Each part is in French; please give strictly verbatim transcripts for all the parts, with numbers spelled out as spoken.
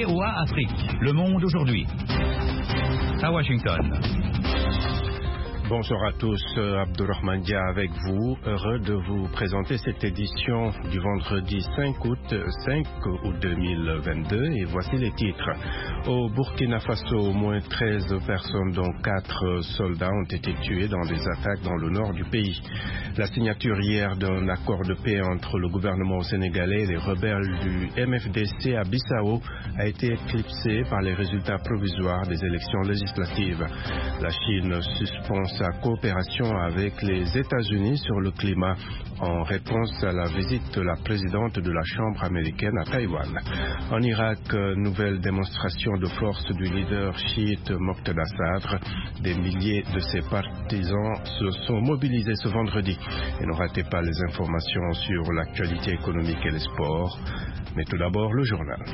V O A Afrique, Le Monde aujourd'hui. À Washington. Bonsoir à tous, Abdourahmane Dia avec vous, heureux de vous présenter cette édition du vendredi cinq août deux mille vingt-deux et voici les titres. Au Burkina Faso, au moins treize personnes dont quatre soldats ont été tués dans des attaques dans le nord du pays. La signature hier d'un accord de paix entre le gouvernement sénégalais et les rebelles du M F D C à Bissau a été éclipsée par les résultats provisoires des élections législatives. La Chine suspend sa coopération avec les États-Unis sur le climat en réponse à la visite de la présidente de la Chambre américaine à Taïwan. En Irak, nouvelle démonstration de force du leader chiite Moqtada Sadr. Des milliers de ses partisans se sont mobilisés ce vendredi. Et ne ratez pas les informations sur l'actualité économique et les sports. Mais tout d'abord, le journal.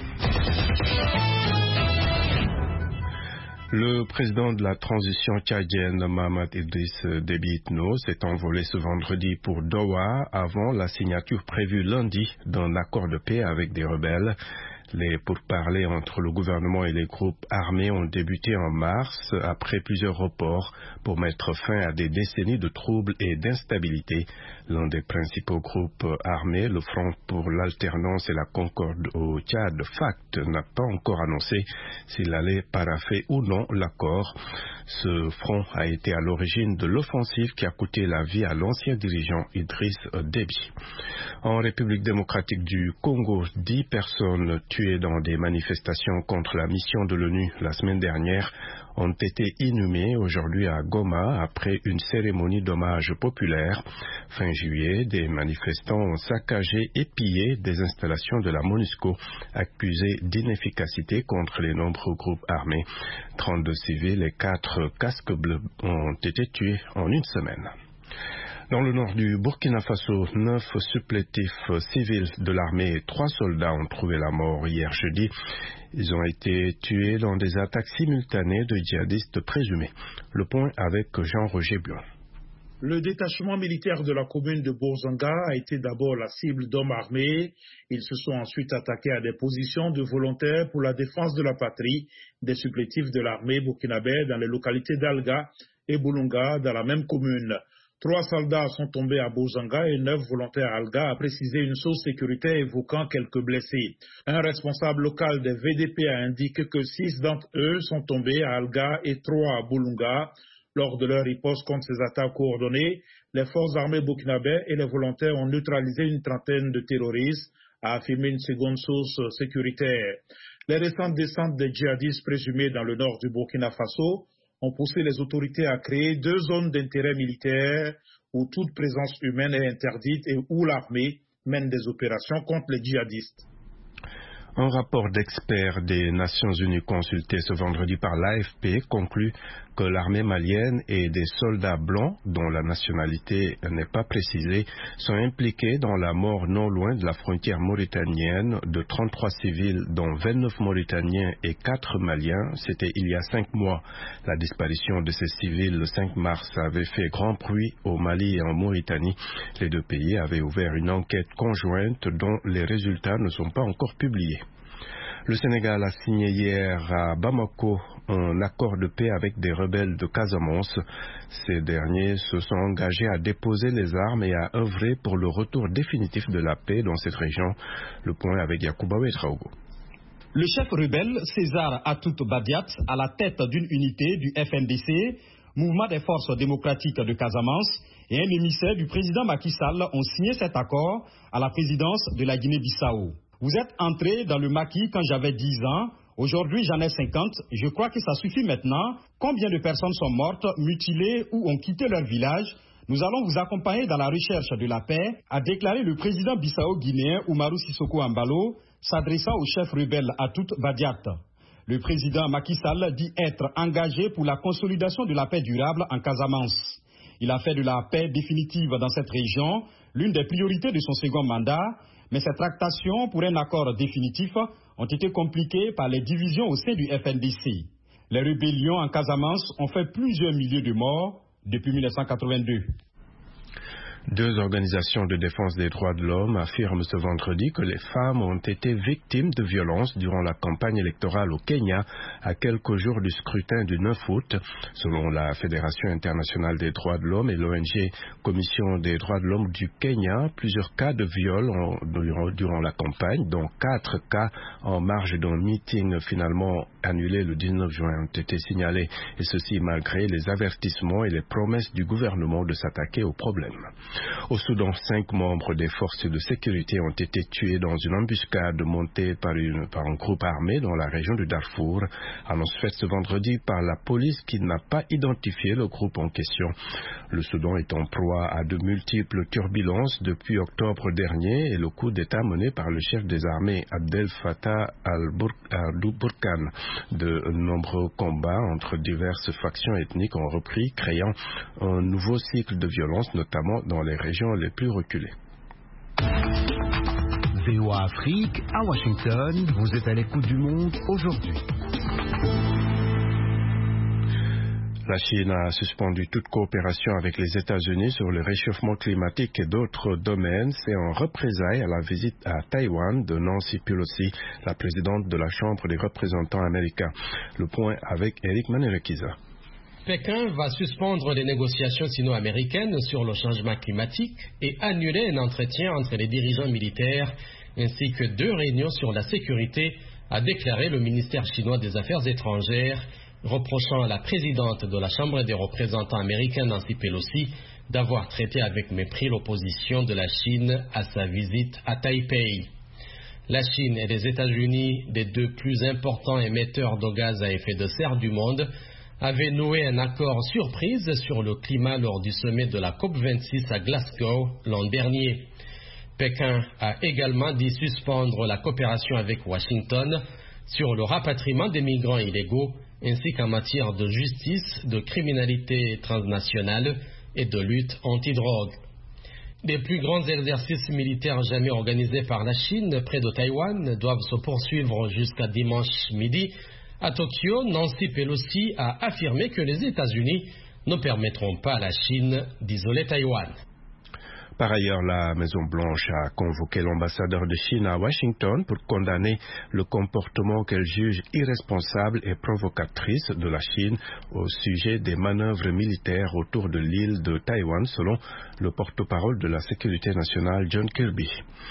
Le président de la transition tchadienne, Mahamat Idriss Déby Itno, s'est envolé ce vendredi pour Doha avant la signature prévue lundi d'un accord de paix avec des rebelles. Les pourparlers entre le gouvernement et les groupes armés ont débuté en mars après plusieurs reports pour mettre fin à des décennies de troubles et d'instabilité. L'un des principaux groupes armés, le Front pour l'alternance et la concorde au Tchad, FACT, n'a pas encore annoncé s'il allait parapher ou non l'accord. Ce front a été à l'origine de l'offensive qui a coûté la vie à l'ancien dirigeant Idriss Déby. En République démocratique du Congo, dix personnes tuées dans des manifestations contre la mission de l'ONU la semaine dernière ont été inhumées aujourd'hui à Goma après une cérémonie d'hommage populaire. Fin juillet, des manifestants ont saccagé et pillé des installations de la MONUSCO accusées d'inefficacité contre les nombreux groupes armés. trente-deux civils et quatre casques bleus ont été tués en une semaine. Dans le nord du Burkina Faso, neuf supplétifs civils de l'armée et trois soldats ont trouvé la mort hier jeudi. Ils ont été tués dans des attaques simultanées de djihadistes présumés. Le point avec Jean-Roger Blanc. Le détachement militaire de la commune de Bourzanga a été d'abord la cible d'hommes armés. Ils se sont ensuite attaqués à des positions de volontaires pour la défense de la patrie, des supplétifs de l'armée burkinabé dans les localités d'Alga et Boulunga dans la même commune. Trois soldats sont tombés à Bourzanga et neuf volontaires à Alga, a précisé une source sécuritaire évoquant quelques blessés. Un responsable local des V D P a indiqué que six d'entre eux sont tombés à Alga et trois à Boulunga. Lors de leur riposte contre ces attaques coordonnées, les forces armées burkinabées et les volontaires ont neutralisé une trentaine de terroristes, a affirmé une seconde source sécuritaire. Les récentes descentes des djihadistes présumés dans le nord du Burkina Faso ont poussé les autorités à créer deux zones d'intérêt militaire où toute présence humaine est interdite et où l'armée mène des opérations contre les djihadistes. Un rapport d'experts des Nations Unies consulté ce vendredi par l'A F P conclut que l'armée malienne et des soldats blancs, dont la nationalité n'est pas précisée, sont impliqués dans la mort non loin de la frontière mauritanienne de trente-trois civils, dont vingt-neuf Mauritaniens et quatre Maliens. C'était il y a cinq mois. La disparition de ces civils le cinq mars avait fait grand bruit au Mali et en Mauritanie. Les deux pays avaient ouvert une enquête conjointe dont les résultats ne sont pas encore publiés. Le Sénégal a signé hier à Bamako un accord de paix avec des rebelles de Casamance. Ces derniers se sont engagés à déposer les armes et à œuvrer pour le retour définitif de la paix dans cette région. Le point avec Yacouba Ouedraogo. Le chef rebelle César Atout Badiat, à la tête d'une unité du F N D C, Mouvement des forces démocratiques de Casamance, et un émissaire du président Macky Sall ont signé cet accord à la présidence de la Guinée-Bissau. Vous êtes entré dans le maquis quand j'avais dix ans, aujourd'hui j'en ai cinquante, je crois que ça suffit maintenant. Combien de personnes sont mortes, mutilées ou ont quitté leur village? Nous allons vous accompagner dans la recherche de la paix, a déclaré le président bissau-guinéen Oumarou Sissoko Embalo, s'adressant au chef rebelle Atout Badiat. Le président Macky Sall dit être engagé pour la consolidation de la paix durable en Casamance. Il a fait de la paix définitive dans cette région l'une des priorités de son second mandat, mais ces tractations pour un accord définitif ont été compliquées par les divisions au sein du F N D C. Les rébellions en Casamance ont fait plusieurs milliers de morts depuis mille neuf cent quatre-vingt-deux. Deux organisations de défense des droits de l'homme affirment ce vendredi que les femmes ont été victimes de violences durant la campagne électorale au Kenya à quelques jours du scrutin du neuf août. Selon la Fédération internationale des droits de l'homme et l'O N G Commission des droits de l'homme du Kenya, plusieurs cas de viol ont, durant, durant la campagne, dont quatre cas en marge d'un meeting finalement annulé le dix-neuf juin ont été signalés, et ceci malgré les avertissements et les promesses du gouvernement de s'attaquer au problème. Au Soudan, cinq membres des forces de sécurité ont été tués dans une embuscade montée par, une, par un groupe armé dans la région de Darfour. Annonce faite ce vendredi par la police qui n'a pas identifié le groupe en question. Le Soudan est en proie à de multiples turbulences depuis octobre dernier et le coup d'État mené par le chef des armées Abdel Fattah al-Burhan. De nombreux combats entre diverses factions ethniques ont repris, créant un nouveau cycle de violence, notamment dans les régions les plus reculées. V O A Afrique, à Washington, vous êtes à l'écoute du monde aujourd'hui. La Chine a suspendu toute coopération avec les États-Unis sur le réchauffement climatique et d'autres domaines. C'est en représailles à la visite à Taïwan de Nancy Pelosi, la présidente de la Chambre des représentants américains. Le point avec Eric Manerekiza. Pékin va suspendre les négociations sino-américaines sur le changement climatique et annuler un entretien entre les dirigeants militaires ainsi que deux réunions sur la sécurité, a déclaré le ministère chinois des Affaires étrangères, reprochant à la présidente de la Chambre des représentants américains, Nancy Pelosi, d'avoir traité avec mépris l'opposition de la Chine à sa visite à Taipei. La Chine et les États-Unis, des deux plus importants émetteurs de gaz à effet de serre du monde, avaient noué un accord surprise sur le climat lors du sommet de la COP vingt-six à Glasgow l'an dernier. Pékin a également dit suspendre la coopération avec Washington sur le rapatriement des migrants illégaux ainsi qu'en matière de justice, de criminalité transnationale et de lutte anti-drogue. Les plus grands exercices militaires jamais organisés par la Chine près de Taïwan doivent se poursuivre jusqu'à dimanche midi. À Tokyo, Nancy Pelosi a affirmé que les États-Unis ne permettront pas à la Chine d'isoler Taïwan. Par ailleurs, la Maison-Blanche a convoqué l'ambassadeur de Chine à Washington pour condamner le comportement qu'elle juge irresponsable et provocatrice de la Chine au sujet des manœuvres militaires autour de l'île de Taïwan, selon le porte-parole de la sécurité nationale John Kirby.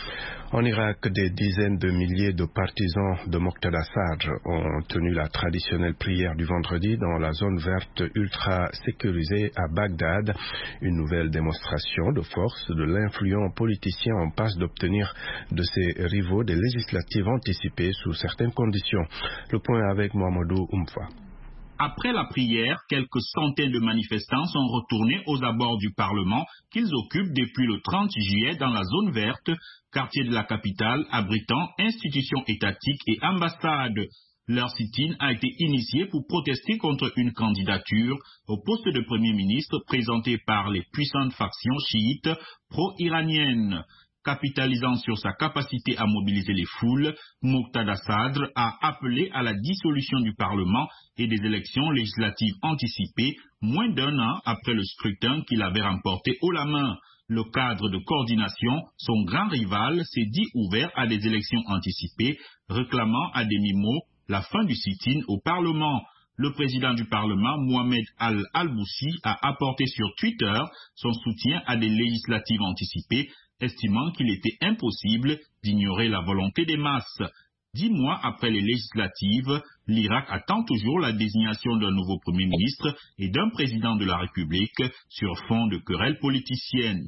En Irak, des dizaines de milliers de partisans de Moqtada Sadr ont tenu la traditionnelle prière du vendredi dans la zone verte ultra sécurisée à Bagdad. Une nouvelle démonstration de force de l'influent politicien en passe d'obtenir de ses rivaux des législatives anticipées sous certaines conditions. Le point avec Mohamedou Oumfa. Après la prière, quelques centaines de manifestants sont retournés aux abords du Parlement qu'ils occupent depuis le trente juillet dans la zone verte, quartier de la capitale abritant institutions étatiques et ambassades. Leur sit-in a été initié pour protester contre une candidature au poste de Premier ministre présentée par les puissantes factions chiites pro-iraniennes. Capitalisant sur sa capacité à mobiliser les foules, Moqtada Sadr a appelé à la dissolution du Parlement et des élections législatives anticipées moins d'un an après le scrutin qu'il avait remporté haut la main. Le cadre de coordination, son grand rival, s'est dit ouvert à des élections anticipées, réclamant à demi-mot la fin du sit-in au Parlement. Le président du Parlement, Mohamed Al-Alboussi, a apporté sur Twitter son soutien à des législatives anticipées, estimant qu'il était impossible d'ignorer la volonté des masses. Dix mois après les législatives, l'Irak attend toujours la désignation d'un nouveau Premier ministre et d'un président de la République sur fond de querelles politiciennes.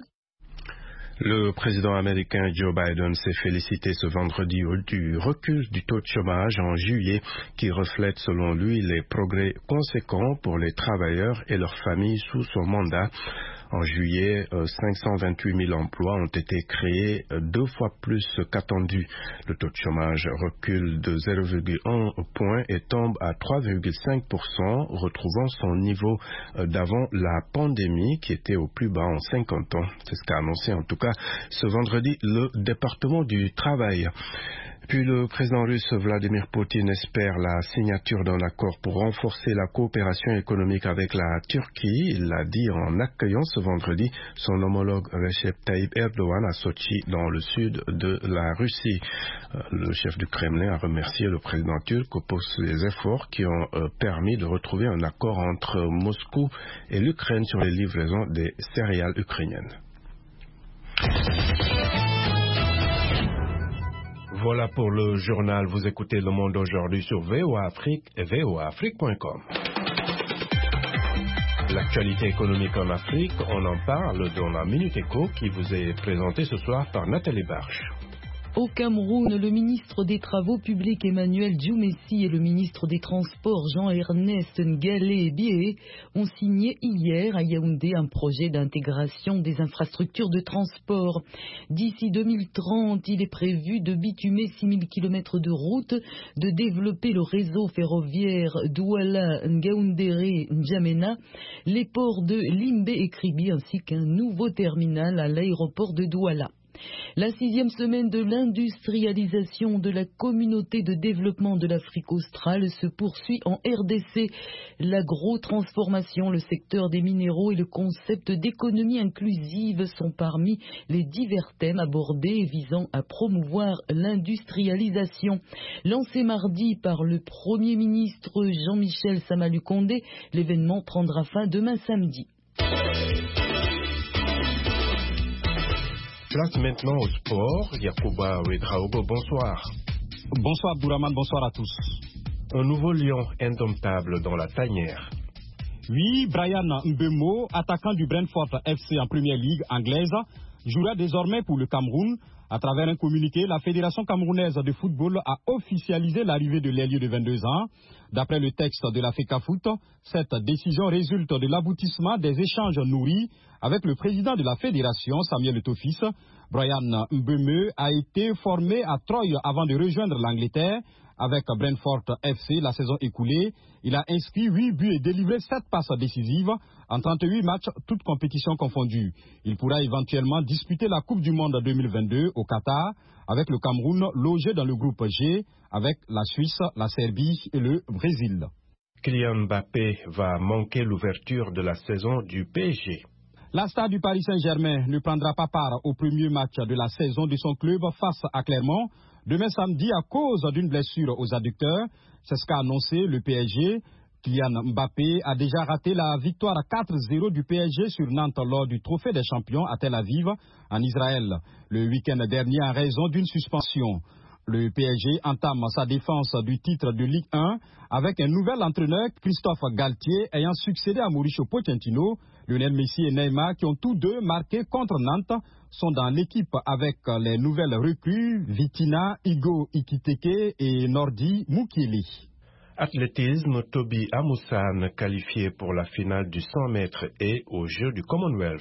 Le président américain Joe Biden s'est félicité ce vendredi du recul du taux de chômage en juillet qui reflète selon lui les progrès conséquents pour les travailleurs et leurs familles sous son mandat. En juillet, cinq cent vingt-huit mille emplois ont été créés, deux fois plus qu'attendu. Le taux de chômage recule de zéro virgule un point et tombe à trois virgule cinq pour cent, retrouvant son niveau d'avant la pandémie qui était au plus bas en cinquante ans. C'est ce qu'a annoncé en tout cas ce vendredi le département du travail. Puis le président russe Vladimir Poutine espère la signature d'un accord pour renforcer la coopération économique avec la Turquie. Il l'a dit en accueillant ce vendredi son homologue Recep Tayyip Erdogan à Sochi dans le sud de la Russie. Le chef du Kremlin a remercié le président turc pour les efforts qui ont permis de retrouver un accord entre Moscou et l'Ukraine sur les livraisons des céréales ukrainiennes. Voilà pour le journal. Vous écoutez Le Monde aujourd'hui sur V O A Afrique et V O A Afrique point com. L'actualité économique en Afrique, on en parle dans la Minute Éco qui vous est présentée ce soir par Nathalie Barche. Au Cameroun, le ministre des Travaux publics Emmanuel Djoumessi et le ministre des Transports Jean-Ernest Ngalé-Bié ont signé hier à Yaoundé un projet d'intégration des infrastructures de transport. D'ici deux mille trente, il est prévu de bitumer six mille kilomètres de route, de développer le réseau ferroviaire Douala-Ngaoundéré-N'Djamena, les ports de Limbe et Kribi ainsi qu'un nouveau terminal à l'aéroport de Douala. La sixième semaine de l'industrialisation de la communauté de développement de l'Afrique australe se poursuit en R D C. L'agro-transformation, le secteur des minéraux et le concept d'économie inclusive sont parmi les divers thèmes abordés visant à promouvoir l'industrialisation. Lancé mardi par le Premier ministre Jean-Michel Samalukonde, l'événement prendra fin demain samedi. Place maintenant au sport. Yacouba Ouedraogo, bonsoir. Bonsoir Bouraman, bonsoir à tous. Un nouveau lion indomptable dans la tanière. Oui, Brian Mbeumo, attaquant du Brentford F C en première ligue anglaise, jouera désormais pour le Cameroun. À travers un communiqué, la Fédération camerounaise de football a officialisé l'arrivée de l'ailier de vingt-deux ans. D'après le texte de la FECAFOOT, cette décision résulte de l'aboutissement des échanges nourris avec le président de la Fédération, Samuel Etofis. Brian Mbeumo a été formé à Troyes avant de rejoindre l'Angleterre. Avec Brentford F C la saison écoulée, il a inscrit huit buts et délivré sept passes décisives en trente-huit matchs, toutes compétitions confondues. Il pourra éventuellement disputer la Coupe du Monde deux mille vingt-deux au Qatar avec le Cameroun logé dans le groupe G avec la Suisse, la Serbie et le Brésil. Kylian Mbappé va manquer l'ouverture de la saison du P S G. La star du Paris Saint-Germain ne prendra pas part au premier match de la saison de son club face à Clermont demain samedi à cause d'une blessure aux adducteurs. C'est ce qu'a annoncé le P S G. Kylian Mbappé a déjà raté la victoire quatre zéro du P S G sur Nantes lors du Trophée des Champions à Tel Aviv, en Israël, le week-end dernier en raison d'une suspension. Le P S G entame sa défense du titre de Ligue un avec un nouvel entraîneur, Christophe Galtier, ayant succédé à Mauricio Pochettino. Lionel Messi et Neymar, qui ont tous deux marqué contre Nantes, sont dans l'équipe avec les nouvelles recrues Vitina, Igo Ikiteke et Nordi Mukili. Athlétisme, Toby Amusan qualifié pour la finale du cent mètres et aux Jeux du Commonwealth.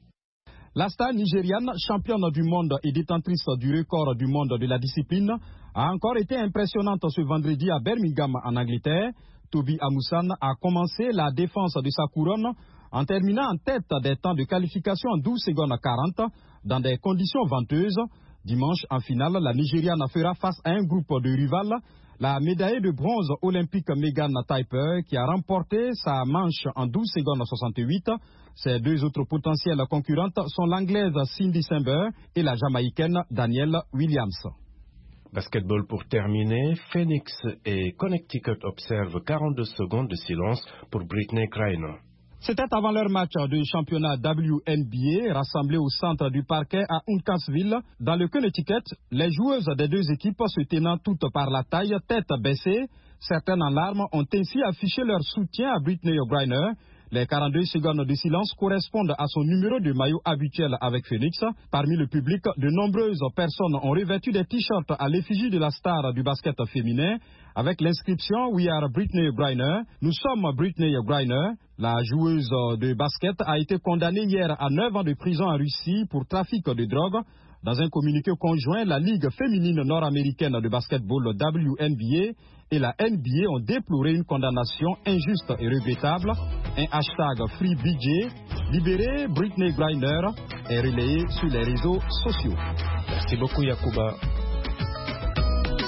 La star nigériane, championne du monde et détentrice du record du monde de la discipline, a encore été impressionnante ce vendredi à Birmingham en Angleterre. Toby Amusan a commencé la défense de sa couronne en terminant en tête des temps de qualification en douze secondes quarante dans des conditions venteuses. Dimanche, en finale, la Nigériane fera face à un groupe de rivales, la médaillée de bronze olympique Megan Typer, qui a remporté sa manche en douze secondes soixante-huit. Ses deux autres potentielles concurrentes sont l'anglaise Cindy Simber et la jamaïcaine Danielle Williams. Basketball pour terminer, Phoenix et Connecticut observent quarante-deux secondes de silence pour Brittney Griner. C'était avant leur match de championnat W N B A rassemblé au centre du parquet à Uncasville, dans le Connecticut. Les joueuses des deux équipes se tenant toutes par la taille, tête baissée, certaines en larmes, ont ainsi affiché leur soutien à Brittney Griner. Les quarante-deux secondes de silence correspondent à son numéro de maillot habituel avec Phoenix. Parmi le public, de nombreuses personnes ont revêtu des t-shirts à l'effigie de la star du basket féminin avec l'inscription We are Brittney Griner. Nous sommes Brittney Griner. La joueuse de basket a été condamnée hier à neuf ans de prison en Russie pour trafic de drogue. Dans un communiqué conjoint, la Ligue féminine nord-américaine de basketball W N B A et la N B A ont déploré une condamnation injuste et regrettable. Un hashtag FreeBJ, libéré Brittney Griner, est relayé sur les réseaux sociaux. Merci beaucoup Yacouba.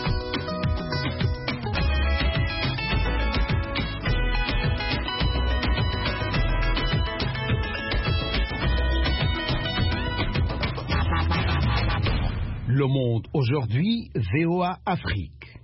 Le Monde aujourd'hui, V O A Afrique.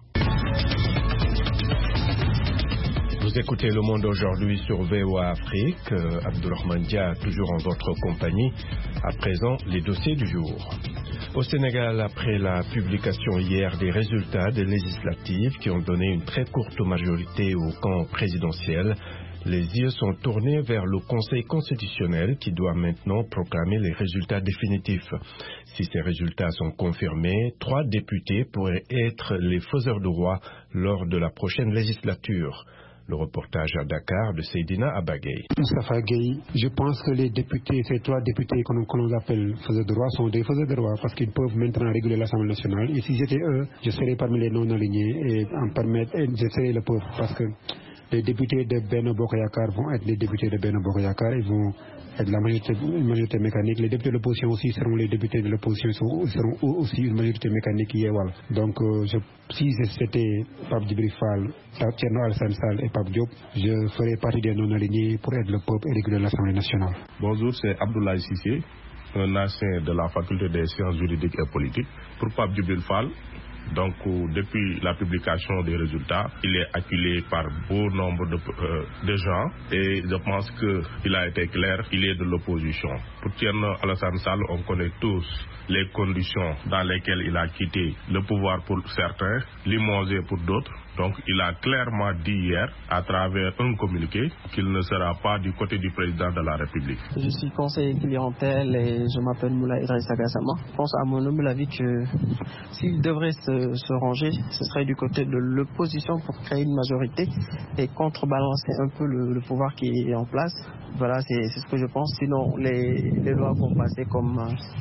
Vous écoutez Le Monde aujourd'hui sur V O A Afrique. Euh, Abdourahmane Dia, toujours en votre compagnie. À présent, les dossiers du jour. Au Sénégal, après la publication hier des résultats des législatives qui ont donné une très courte majorité au camp présidentiel, les yeux sont tournés vers le Conseil constitutionnel qui doit maintenant proclamer les résultats définitifs. Si ces résultats sont confirmés, trois députés pourraient être les faiseurs de roi lors de la prochaine législature. Le reportage à Dakar de Seydina Abagay. Moustapha Gueye, je pense que les députés, ces trois députés qu'on qu appelle faiseurs de roi, sont des faiseurs de roi parce qu'ils peuvent maintenant réguler l'Assemblée nationale. Et si j'étais eux, je serais parmi les non-alignés et en permettre, et je serais le peuple parce que les députés de Benno Bokk Yakaar vont être les députés de Benno Bokk Yakaar, ils vont être la majorité, une majorité mécanique. Les députés de l'opposition aussi seront les députés de l'opposition, seront aussi une majorité mécanique Yewal. Donc euh, je, si c'était Pape Djibril Fall, Thierno Alassane Sall et Pape Diop, je ferais partie des non-alignés pour être le peuple et réguler l'Assemblée nationale. Bonjour, c'est Abdoulaye Cissé, un ancien de la faculté des sciences juridiques et politiques. Pour Pape Djibril Fall, donc euh, depuis la publication des résultats, il est acculé par bon nombre de, euh, de gens et je pense qu'il a été clair, il est de l'opposition. Pour Thierno Alassane Sall, on connaît tous les conditions dans lesquelles il a quitté le pouvoir pour certains, limogé pour d'autres. Donc il a clairement dit hier, à travers un communiqué, qu'il ne sera pas du côté du président de la République. Je suis conseiller clientèle et je m'appelle Moula Idrissa Gassama. Je pense à mon humble avis que s'il devrait se, se ranger, ce serait du côté de l'opposition pour créer une majorité et contrebalancer un peu le, le pouvoir qui est en place. Voilà, c'est ce que je pense. Sinon, les, les lois vont passer comme,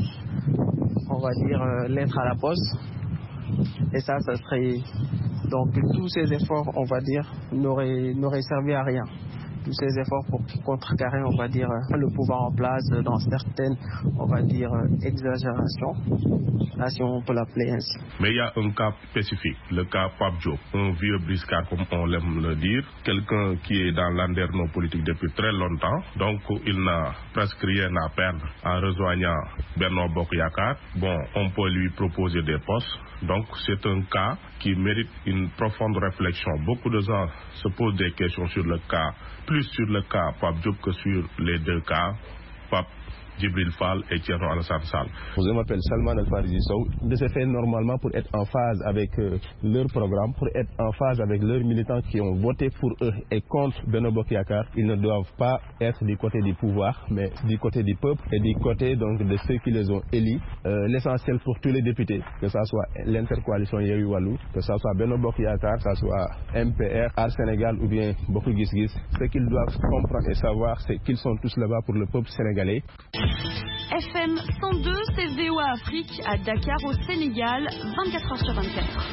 on va dire, euh, lettre à la poste. Et ça, ça serait... Donc tous ces efforts, on va dire, n'auraient n'auraient servi à rien. Tous ces efforts pour contrecarrer, on va dire, le pouvoir en place dans certaines, on va dire, exagérations, là si on peut l'appeler ainsi. Mais il y a un cas spécifique, le cas Pape Diop, un vieux briscard comme on l'aime le dire, quelqu'un qui est dans l'anderno politique depuis très longtemps, donc il n'a presque rien à perdre en rejoignant Benno Bokk Yakaar. Bon, on peut lui proposer des postes. Donc c'est un cas qui mérite une profonde réflexion. Beaucoup de gens se posent des questions sur le cas, plus sur le cas Pape Diop que sur les deux cas, Pape Djibril Fall et Thierno Alassane Sall. Je m'appelle Salman El-Farisi Sow. De ce fait, normalement, pour être en phase avec euh, leur programme, pour être en phase avec leurs militants qui ont voté pour eux et contre Benno Bokk Yakaar, ils ne doivent pas être du côté du pouvoir, mais du côté du peuple et du côté donc de ceux qui les ont élus. Euh, L'essentiel pour tous les députés, que ce soit l'intercoalition Yewwi Wallu, que ce soit Benno Bokk Yakaar, que ce soit M P R, Aar Sénégal ou bien Bokk Gis Gis, ce qu'ils doivent comprendre et savoir, c'est qu'ils sont tous là-bas pour le peuple sénégalais. F M cent deux, c'est V O A Afrique à Dakar au Sénégal, vingt-quatre heures sur vingt-quatre.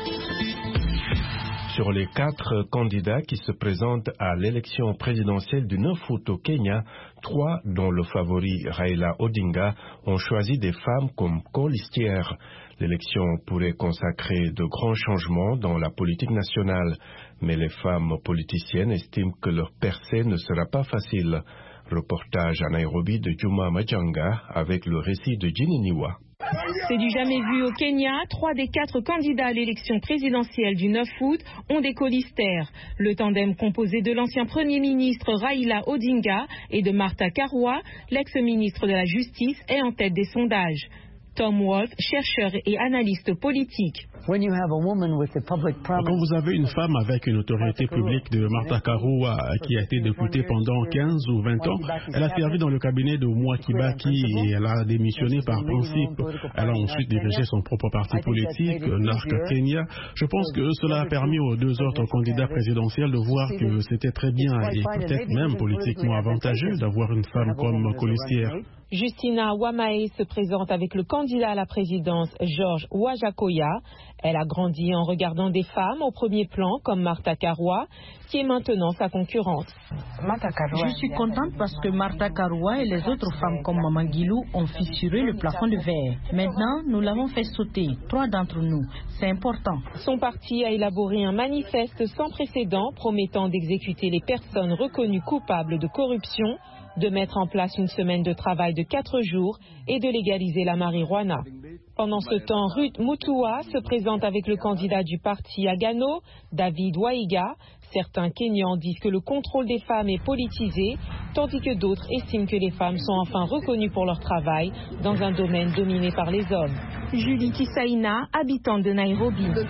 Sur les quatre candidats qui se présentent à l'élection présidentielle du neuf août au Kenya, trois, dont le favori Raila Odinga, ont choisi des femmes comme colistières. L'élection pourrait consacrer de grands changements dans la politique nationale, mais les femmes politiciennes estiment que leur percée ne sera pas facile. Reportage à Nairobi de Juma Majanga avec le récit de Jininiwa. C'est du jamais vu au Kenya. Trois des quatre candidats à l'élection présidentielle du neuf août ont des colistières. Le tandem composé de l'ancien Premier ministre Raila Odinga et de Martha Karua, l'ex-ministre de la Justice, est en tête des sondages. Tom Wolf, chercheur et analyste politique. Quand vous avez une femme avec une autorité publique de Martha Karua qui a été députée pendant quinze ou vingt ans, elle a servi dans le cabinet de Mwai Kibaki et elle a démissionné par principe. Elle a ensuite dirigé son propre parti politique, N A R C Kenya. Je pense que cela a permis aux deux autres candidats présidentiels de voir que c'était très bien et peut-être même politiquement avantageux d'avoir une femme comme colistière. Justina Wamae se présente avec le candidat à la présidence George Wajakoya. Elle a grandi en regardant des femmes au premier plan comme Martha Karua, qui est maintenant sa concurrente. Je suis contente parce que Martha Karua et les autres femmes comme Maman Guilou ont fissuré le plafond de verre. Maintenant, nous l'avons fait sauter, trois d'entre nous. C'est important. Son parti a élaboré un manifeste sans précédent promettant d'exécuter les personnes reconnues coupables de corruption, de mettre en place une semaine de travail de quatre jours et de légaliser la marijuana. Pendant ce temps, Ruth Mutua se présente avec le candidat du parti Agano, David Waiga. Certains Kenyans disent que le contrôle des femmes est politisé, tandis que d'autres estiment que les femmes sont enfin reconnues pour leur travail dans un domaine dominé par les hommes. Julie Kisaina, habitante de Nairobi. Nous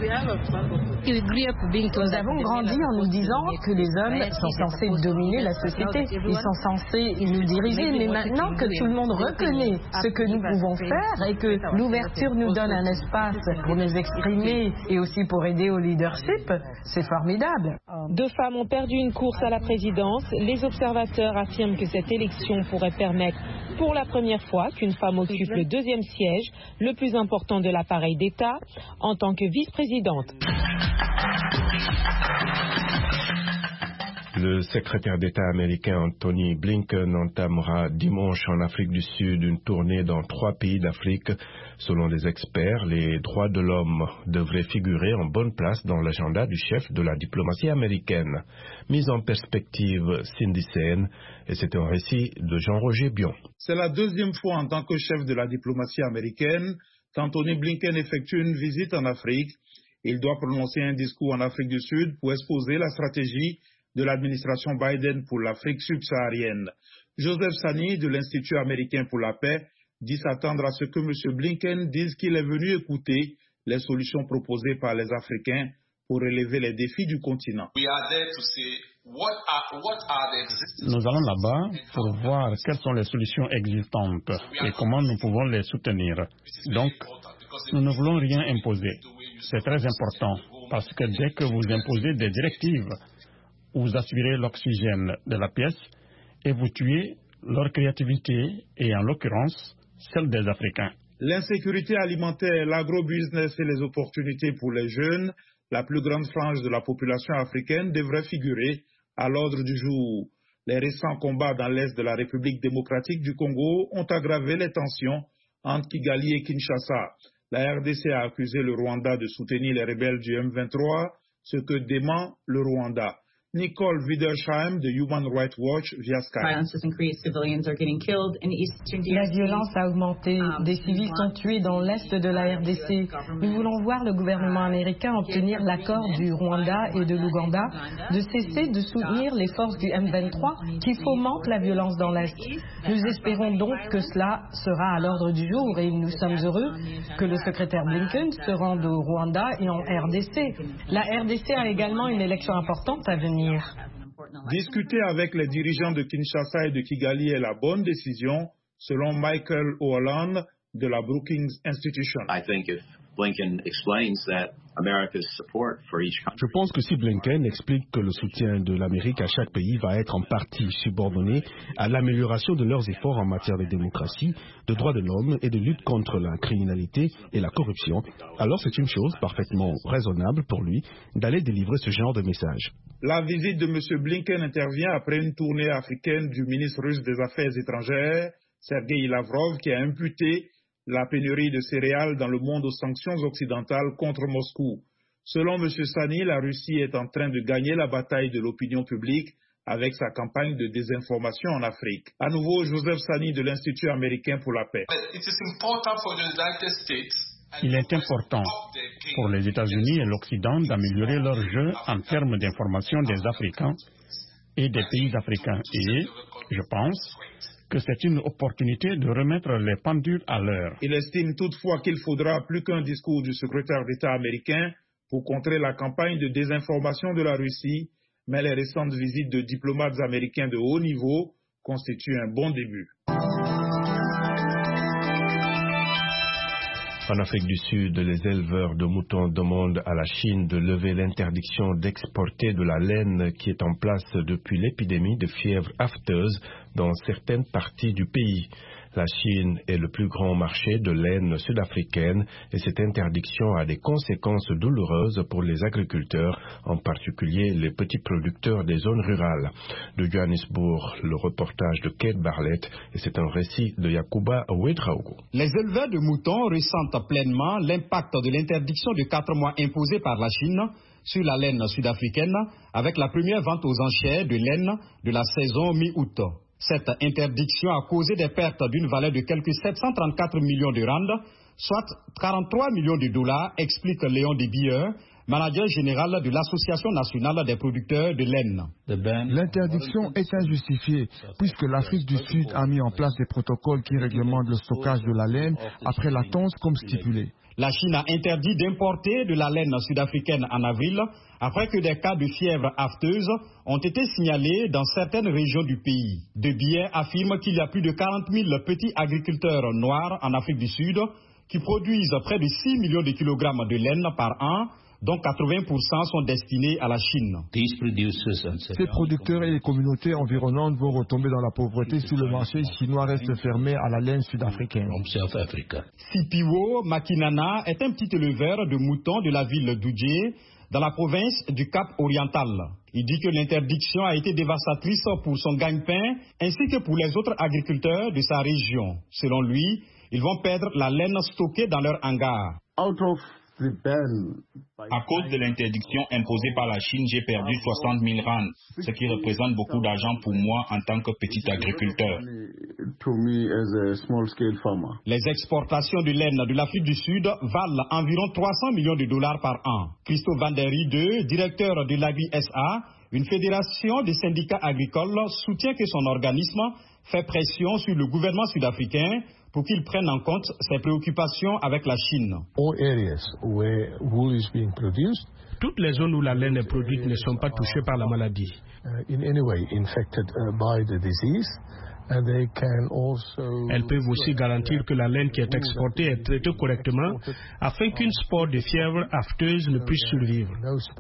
avons grandi en nous disant que les hommes sont censés dominer la société, ils sont censés nous diriger, mais maintenant que tout le monde reconnaît ce que nous pouvons faire et que l'ouverture nous donne un espace pour nous exprimer et aussi pour aider au leadership, c'est formidable. Deux femmes ont perdu une course à la présidence. Les observateurs affirment que cette élection pourrait permettre pour la première fois qu'une femme occupe le deuxième siège, le plus important de l'appareil d'État, en tant que vice-présidente. Le secrétaire d'État américain Anthony Blinken entamera dimanche en Afrique du Sud une tournée dans trois pays d'Afrique. Selon les experts, les droits de l'homme devraient figurer en bonne place dans l'agenda du chef de la diplomatie américaine. Mise en perspective, Cindy Sen, et c'est un récit de Jean-Roger Bion. C'est la deuxième fois en tant que chef de la diplomatie américaine qu'Anthony Blinken effectue une visite en Afrique. Il doit prononcer un discours en Afrique du Sud pour exposer la stratégie de l'administration Biden pour l'Afrique subsaharienne. Joseph Sani de l'Institut américain pour la paix dit s'attendre à ce que M. Blinken dise qu'il est venu écouter les solutions proposées par les Africains pour relever les défis du continent. Nous allons là-bas pour voir quelles sont les solutions existantes et comment nous pouvons les soutenir. Donc, nous ne voulons rien imposer. C'est très important parce que dès que vous imposez des directives, vous aspirez l'oxygène de la pièce et vous tuez leur créativité et en l'occurrence celle des Africains. L'insécurité alimentaire, l'agrobusiness et les opportunités pour les jeunes, la plus grande frange de la population africaine devraient figurer à l'ordre du jour. Les récents combats dans l'est de la République démocratique du Congo ont aggravé les tensions entre Kigali et Kinshasa. La R D C a accusé le Rwanda de soutenir les rebelles du M vingt-trois, ce que dément le Rwanda. Nicole Widersheim de Human Rights Watch via Skype. La violence a augmenté. Des civils sont tués dans l'est de la R D C. Nous voulons voir le gouvernement américain obtenir l'accord du Rwanda et de l'Ouganda de cesser de soutenir les forces du M vingt-trois qui fomentent la violence dans l'est. Nous espérons donc que cela sera à l'ordre du jour et nous sommes heureux que le secrétaire Blinken se rende au Rwanda et en R D C. La R D C a également une élection importante à venir. Discuter avec les dirigeants de Kinshasa et de Kigali est la bonne décision, selon Michael O'Halloran de la Brookings Institution. Je pense que si Blinken explique que le soutien de l'Amérique à chaque pays va être en partie subordonné à l'amélioration de leurs efforts en matière de démocratie, de droits de l'homme et de lutte contre la criminalité et la corruption, alors c'est une chose parfaitement raisonnable pour lui d'aller délivrer ce genre de message. La visite de M. Blinken intervient après une tournée africaine du ministre russe des Affaires étrangères, Sergei Lavrov, qui a imputé la pénurie de céréales dans le monde aux sanctions occidentales contre Moscou. Selon M. Sani, la Russie est en train de gagner la bataille de l'opinion publique avec sa campagne de désinformation en Afrique. À nouveau, Joseph Sani de l'Institut américain pour la paix. Il est important pour les États-Unis et l'Occident d'améliorer leur jeu en termes d'information des Africains et des pays africains. Et je pense que c'est une opportunité de remettre les pendules à l'heure. Il estime toutefois qu'il faudra plus qu'un discours du secrétaire d'État américain pour contrer la campagne de désinformation de la Russie, mais les récentes visites de diplomates américains de haut niveau constituent un bon début. En Afrique du Sud, les éleveurs de moutons demandent à la Chine de lever l'interdiction d'exporter de la laine qui est en place depuis l'épidémie de fièvre afteuse dans certaines parties du pays. La Chine est le plus grand marché de laine sud-africaine et cette interdiction a des conséquences douloureuses pour les agriculteurs, en particulier les petits producteurs des zones rurales. De Johannesburg, le reportage de Kate Barlett et c'est un récit de Yakuba Ouedraogo. Les éleveurs de moutons ressentent pleinement l'impact de l'interdiction de quatre mois imposée par la Chine sur la laine sud-africaine avec la première vente aux enchères de laine de la saison mi-août. Cette interdiction a causé des pertes d'une valeur de quelque sept cent trente-quatre millions de rand, soit quarante-trois millions de dollars, explique Léon Desbieux, manager général de l'Association nationale des producteurs de laine. L'interdiction est injustifiée puisque l'Afrique du Sud a mis en place des protocoles qui réglementent le stockage de la laine après la tonte comme stipulé. La Chine a interdit d'importer de la laine sud-africaine en avril après que des cas de fièvre afteuse ont été signalés dans certaines régions du pays. Desbieux affirme qu'il y a plus de quarante mille petits agriculteurs noirs en Afrique du Sud qui produisent près de six millions de kilogrammes de laine par an, dont quatre-vingts pour cent sont destinés à la Chine. Ces producteurs et les communautés environnantes vont retomber dans la pauvreté si le marché chinois reste fermé à la laine sud-africaine. Sipiwo Makinana est un petit éleveur de moutons de la ville d'Oudjé, dans la province du Cap Oriental. Il dit que l'interdiction a été dévastatrice pour son gagne-pain ainsi que pour les autres agriculteurs de sa région. Selon lui, ils vont perdre la laine stockée dans leur hangar. À cause de l'interdiction imposée par la Chine, j'ai perdu soixante mille rands, ce qui représente beaucoup d'argent pour moi en tant que petit agriculteur. Les exportations de laine de l'Afrique du Sud valent environ trois cents millions de dollars par an. Christophe Van der Riede, directeur de l'A B I S A, une fédération des syndicats agricoles, soutient que son organisme fait pression sur le gouvernement sud-africain pour qu'il prenne en compte ses préoccupations avec la Chine. Toutes les zones où la laine est produite ne sont pas touchées par la maladie. Elles peuvent aussi garantir que la laine qui est exportée est traitée correctement afin qu'une spore de fièvre afteuse ne puisse survivre.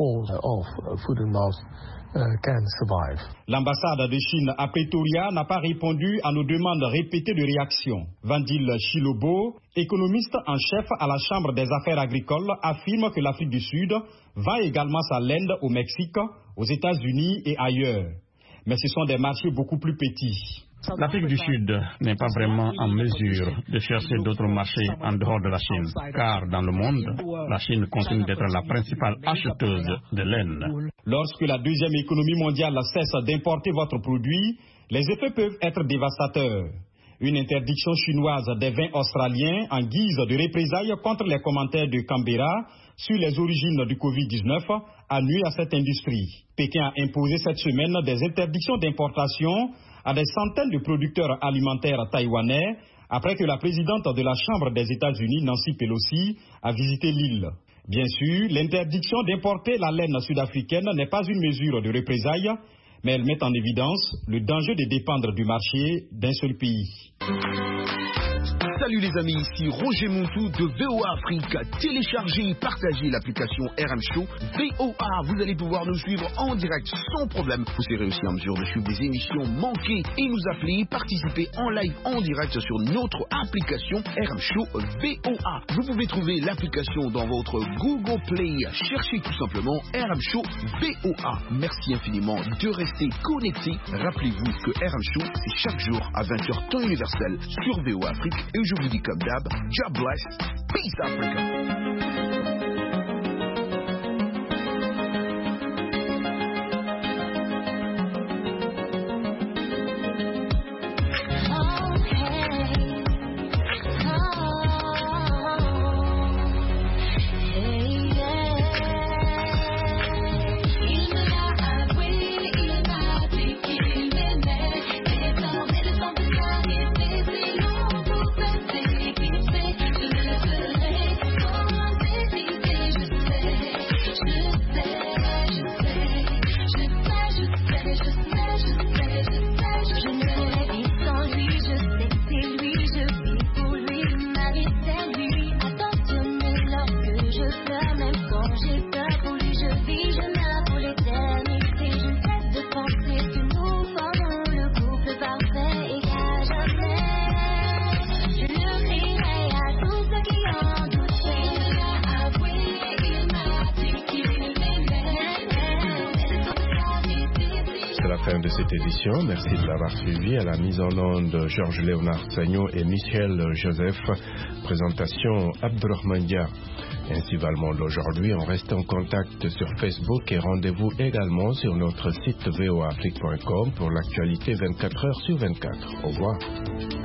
L'ambassade de Chine à Pretoria n'a pas répondu à nos demandes répétées de réaction. Vandil Chilobo, économiste en chef à la Chambre des affaires agricoles, affirme que l'Afrique du Sud vend également sa laine au Mexique, aux États-Unis et ailleurs. Mais ce sont des marchés beaucoup plus petits. L'Afrique du Sud n'est pas vraiment en mesure de chercher d'autres marchés en dehors de la Chine, car dans le monde, la Chine continue d'être la principale acheteuse de laine. Lorsque la deuxième économie mondiale cesse d'importer votre produit, les effets peuvent être dévastateurs. Une interdiction chinoise des vins australiens en guise de représailles contre les commentaires de Canberra sur les origines du covid dix-neuf a nuit à cette industrie. Pékin a imposé cette semaine des interdictions d'importation à des centaines de producteurs alimentaires taïwanais après que la présidente de la Chambre des États-Unis, Nancy Pelosi, a visité l'île. Bien sûr, l'interdiction d'importer la laine sud-africaine n'est pas une mesure de représailles, mais elle met en évidence le danger de dépendre du marché d'un seul pays. Salut les amis, ici Roger Montou de V O A Afrique. Téléchargez et partagez l'application R M Show V O A. Vous allez pouvoir nous suivre en direct sans problème. Vous serez aussi en mesure de suivre des émissions manquées et nous appeler et participer en live en direct sur notre application R M Show V O A. Vous pouvez trouver l'application dans votre Google Play. Cherchez tout simplement R M Show V O A. Merci infiniment de rester connecté. Rappelez-vous que R M Show, c'est chaque jour à vingt heures temps universel sur V O A Afrique. Et je vous dis comme d'hab, God bless, peace Africa. De cette édition. Merci de l'avoir suivi. À la mise en onde, Georges Léonard Sagno et Michel Joseph. Présentation Abdurrahman Dia. Ainsi va le monde aujourd'hui. On reste en contact sur Facebook et rendez-vous également sur notre site v o afrique point com pour l'actualité vingt-quatre heures sur vingt-quatre. Au revoir.